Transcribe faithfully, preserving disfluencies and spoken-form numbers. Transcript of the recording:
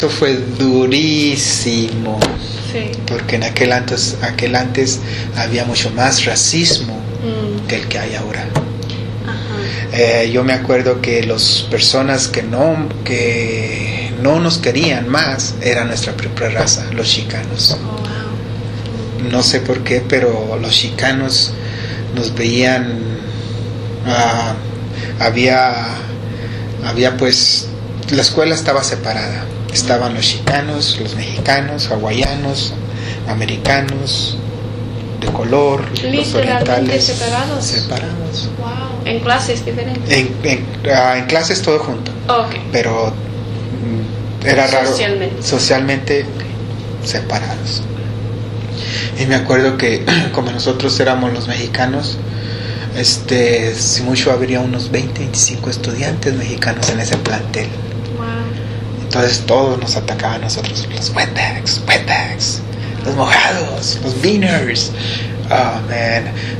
Eso fue durísimo. Sí. Porque en aquel antes, aquel antes había mucho más racismo mm. que el que hay ahora. Ajá. Eh, yo me acuerdo que las personas que no, que no nos querían más era nuestra propia raza, los chicanos. Oh, wow. No sé por qué, pero los chicanos nos veían. Uh, había, había pues, la escuela estaba separada. Estaban los chicanos, los mexicanos, hawaianos, americanos, de color, los orientales. separados. Separados. Wow. En clases diferentes. En, en, uh, en clases todo junto. Oh, okay. Pero mm, era raro. Socialmente. Socialmente okay. separados. Y me acuerdo que como nosotros éramos los mexicanos, este, si mucho habría unos veinte, veinticinco estudiantes mexicanos en ese plantel. Entonces todos nos atacaban a nosotros, los wetbacks, wetbacks, los mojados, los beaners. Oh man,